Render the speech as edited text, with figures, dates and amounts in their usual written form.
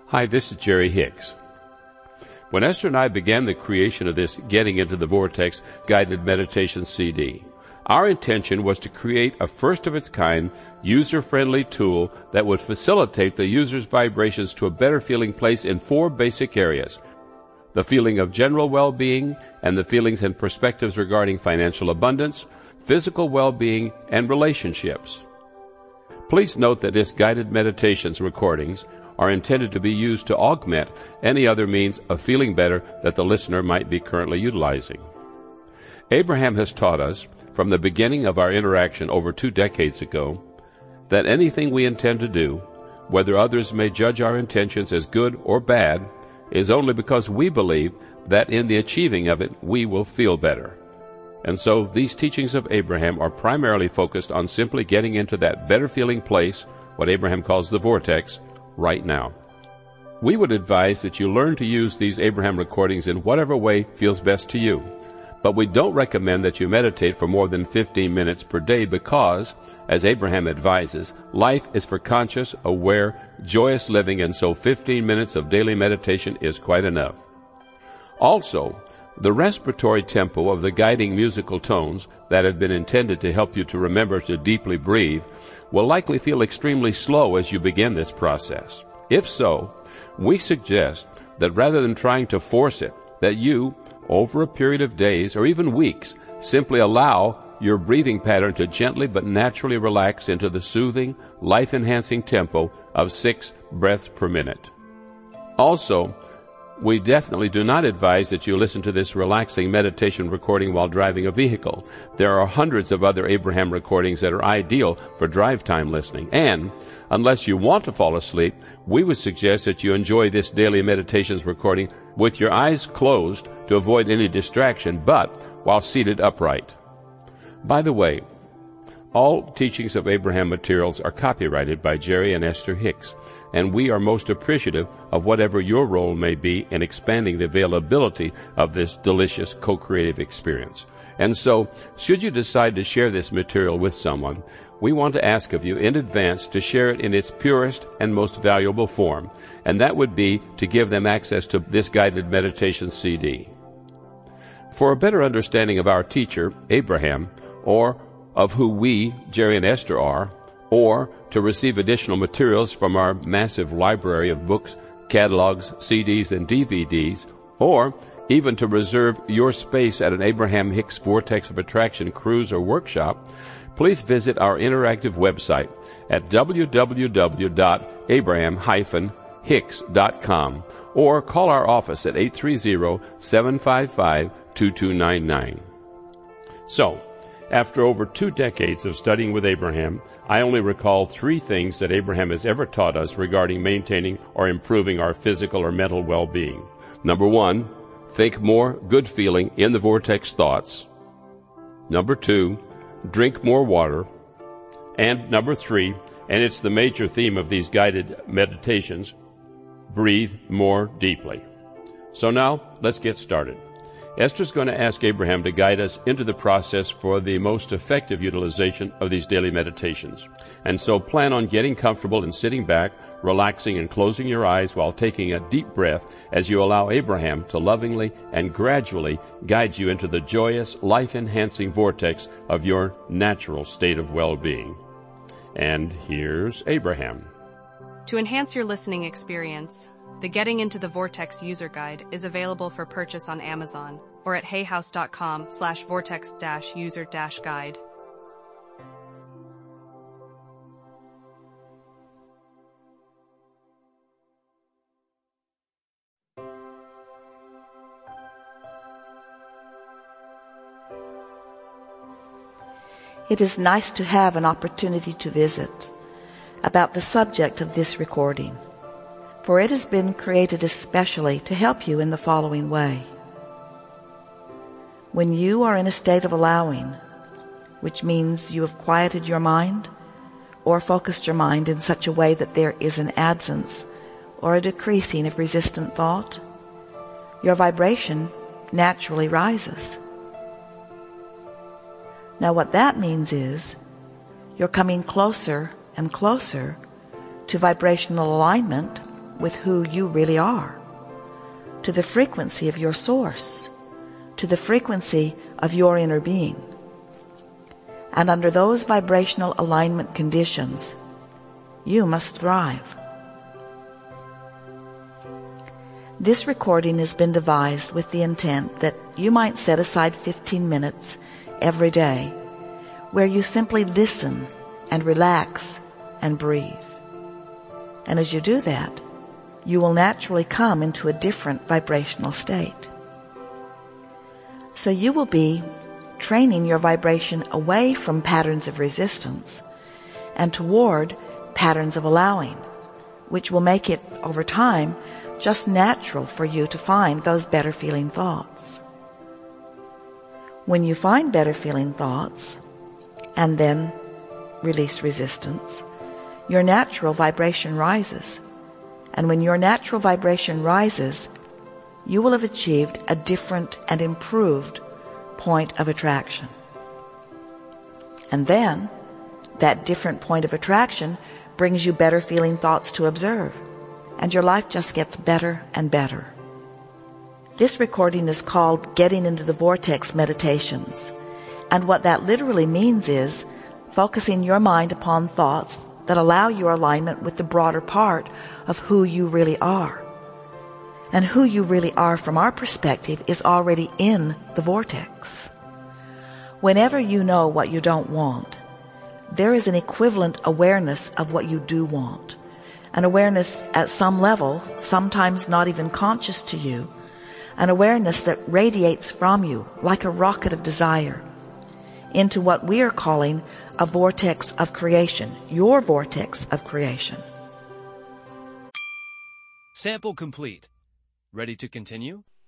Hi, this is Jerry Hicks. When Esther and I began the creation of this Getting into the Vortex guided meditation CD, our intention was to create a first-of-its-kind, user-friendly tool that would facilitate the user's vibrations to a better feeling place in 4 basic areas: the feeling of general well-being and the feelings and perspectives regarding financial abundance, physical well-being, and relationships. Please note that this guided meditations recordings are intended to be used to augment any other means of feeling better that the listener might be currently utilizing. Abraham has taught us, from the beginning of our interaction over 2 decades ago, that anything we intend to do, whether others may judge our intentions as good or bad, is only because we believe that in the achieving of it we will feel better. And so these teachings of Abraham are primarily focused on simply getting into that better feeling place, what Abraham calls the vortex, right now. We would advise that you learn to use these Abraham recordings in whatever way feels best to you, but we don't recommend that you meditate for more than 15 minutes per day because, as Abraham advises, life is for conscious, aware, joyous living, and so 15 minutes of daily meditation is quite enough. Also, the respiratory tempo of the guiding musical tones that have been intended to help you to remember to deeply breathe will likely feel extremely slow as you begin this process. If so, we suggest that rather than trying to force it, that you, over a period of days or even weeks, simply allow your breathing pattern to gently but naturally relax into the soothing, life-enhancing tempo of 6 breaths per minute. Also, we definitely do not advise that you listen to this relaxing meditation recording while driving a vehicle. There are hundreds of other Abraham recordings that are ideal for drive time listening. And, unless you want to fall asleep, we would suggest that you enjoy this daily meditations recording with your eyes closed to avoid any distraction, but while seated upright. By the way, all teachings of Abraham materials are copyrighted by Jerry and Esther Hicks, and we are most appreciative of whatever your role may be in expanding the availability of this delicious co-creative experience. And so, should you decide to share this material with someone, we want to ask of you in advance to share it in its purest and most valuable form, and that would be to give them access to this guided meditation CD. For a better understanding of our teacher, Abraham, or of who we, Jerry and Esther, are, or to receive additional materials from our massive library of books, catalogs, CDs, and DVDs, or even to reserve your space at an Abraham Hicks Vortex of Attraction cruise or workshop, please visit our interactive website at www.abraham-hicks.com or call our office at 830-755-2299. So, after over 2 decades of studying with Abraham, I only recall 3 things that Abraham has ever taught us regarding maintaining or improving our physical or mental well-being. Number 1, think more good feeling in the vortex thoughts. Number 2, drink more water. And number 3, and it's the major theme of these guided meditations, breathe more deeply. So now, let's get started. Esther's going to ask Abraham to guide us into the process for the most effective utilization of these daily meditations. And so plan on getting comfortable and sitting back, relaxing and closing your eyes while taking a deep breath as you allow Abraham to lovingly and gradually guide you into the joyous, life-enhancing vortex of your natural state of well-being. And here's Abraham. To enhance your listening experience, the Getting into the Vortex user guide is available for purchase on Amazon or at hayhouse.com/vortex-user-guide. It is nice to have an opportunity to visit about the subject of this recording, for it has been created especially to help you in the following way. When you are in a state of allowing, which means you have quieted your mind or focused your mind in such a way that there is an absence or a decreasing of resistant thought, your vibration naturally rises. Now what that means is you're coming closer and closer to vibrational alignment with who you really are, to the frequency of your source, to the frequency of your inner being. And under those vibrational alignment conditions, you must thrive. This recording has been devised with the intent that you might set aside 15 minutes every day where you simply listen and relax and breathe. And as you do that, you will naturally come into a different vibrational state. So you will be training your vibration away from patterns of resistance and toward patterns of allowing, which will make it, over time, just natural for you to find those better feeling thoughts. When you find better feeling thoughts and then release resistance, your natural vibration rises. And when your natural vibration rises, you will have achieved a different and improved point of attraction. And then, that different point of attraction brings you better feeling thoughts to observe, and your life just gets better and better. This recording is called Getting into the Vortex Meditations, and what that literally means is focusing your mind upon thoughts that allow your alignment with the broader part of who you really are. And who you really are from our perspective is already in the vortex. Whenever you know what you don't want, there is an equivalent awareness of what you do want. An awareness at some level, sometimes not even conscious to you, an awareness that radiates from you like a rocket of desire into what we are calling a vortex of creation, your vortex of creation. Sample complete. Ready to continue?